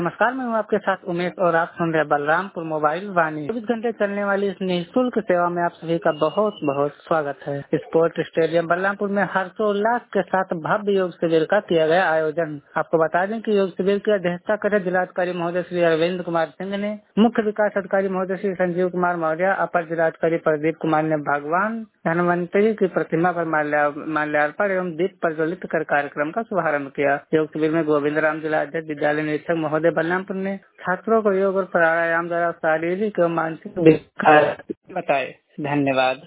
नमस्कार, मैं हूँ आपके साथ उमेश और आप सुन रहे हैं बलरामपुर मोबाइल वाणी। 24 घंटे चलने वाली इस निःशुल्क सेवा में आप सभी का बहुत बहुत स्वागत है। स्पोर्ट स्टेडियम बलरामपुर में हर्षोल्लास के साथ भव्य योग शिविर का किया गया आयोजन। आपको बता दें कि योग शिविर की अध्यक्षता कर जिलाधिकारी महोदय श्री अरविंद कुमार सिंह ने, मुख्य विकास अधिकारी महोदय श्री संजीव कुमार मौर्य, अपर जिलाधिकारी प्रदीप कुमार ने भगवान धन्वंतरी की प्रतिमा पर माल्यार्पण एवं दीप प्रज्वलित कर कार्यक्रम का शुभारंभ किया। योग शिविर में गोविंद राम जिला अध्यक्ष विद्यालय निरीक्षक महोदय बलरामपुर ने छात्रों को योग और प्राणायाम द्वारा शारीरिक एवं मानसिक विकास बताए। धन्यवाद।